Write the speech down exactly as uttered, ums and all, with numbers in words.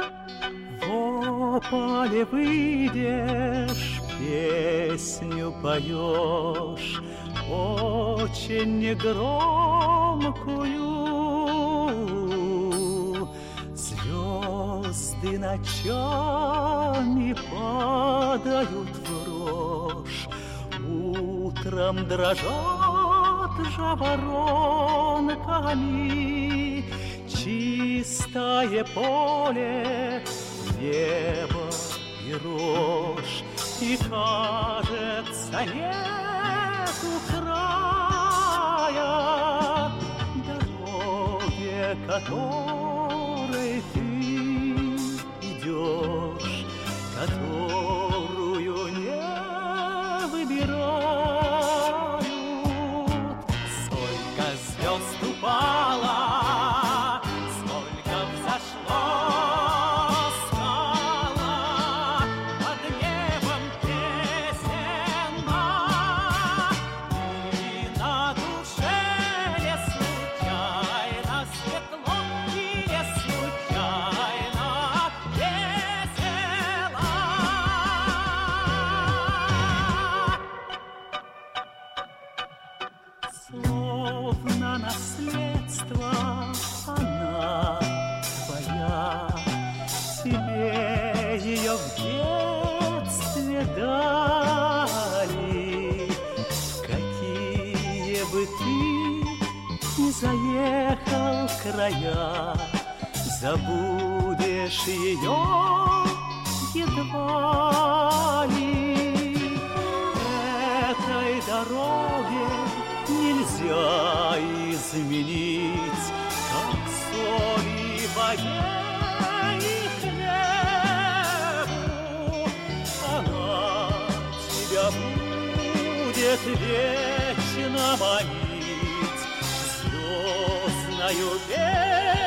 В поле выйдешь, песню поешь, очень негромкую. Звезды ночами падают в рожь, утром дрожат жаворонками. Чистое поле, небо и рожь, и, кажется, нету края дороге, которой ты идешь, которую не выбирают. Сколько звезд упало, словно наследство она твоя, тебе ее в детстве дали. Какие бы ты ни заехал края, забудешь ее едва ли. Этой дороге нельзя изменить, как соли в воде и хлебу. Она тебя будет вечно манить звездною песней.